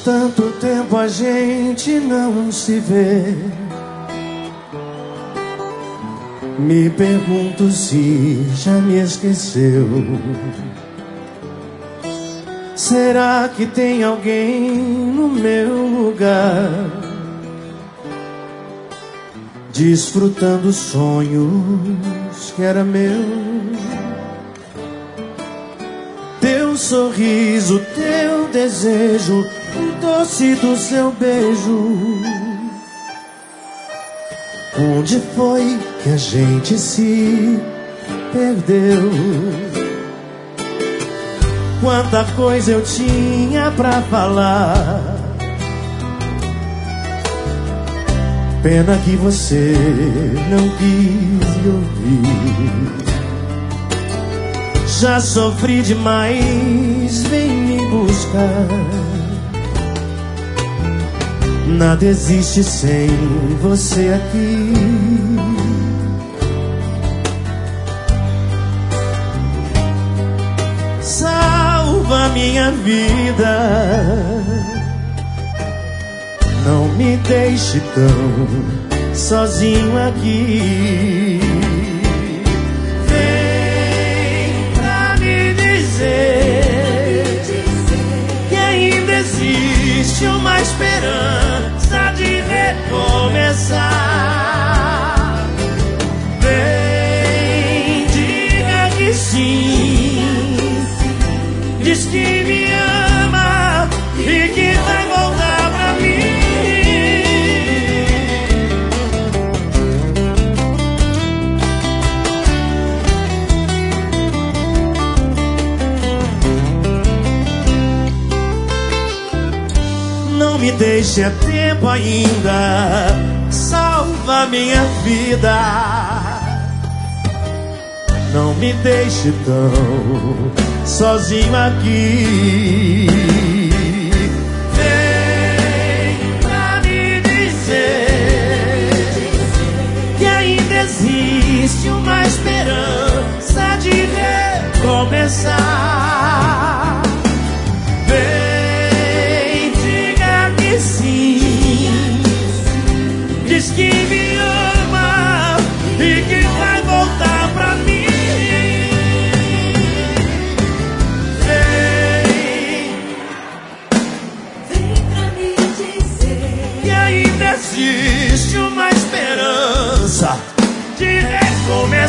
tanto tempo a gente não se vê. Me pergunto se já me esqueceu. Será que tem alguém no meu lugar, desfrutando sonhos que era meu? Teu sorriso, teu desejo, o doce do seu beijo. Onde foi que a gente se perdeu? Quanta coisa eu tinha pra falar. Pena que você não quis me ouvir. Já sofri demais, vem me buscar. Nada existe sem você aqui. Salva minha vida, não me deixe tão sozinho aqui. Vem pra me dizer que ainda existe uma esperança de recomeçar. Vem, diga que sim, diz que me ama e que vai voltar pra mim. Não me deixe, é tempo ainda, salva minha vida. Não me deixe tão sozinho aqui. Vem pra me dizer que ainda existe uma esperança de recomeçar. Vem, diga que sim, diz que me ama e que vai voltar pra mim. Existe uma esperança de recomeçar.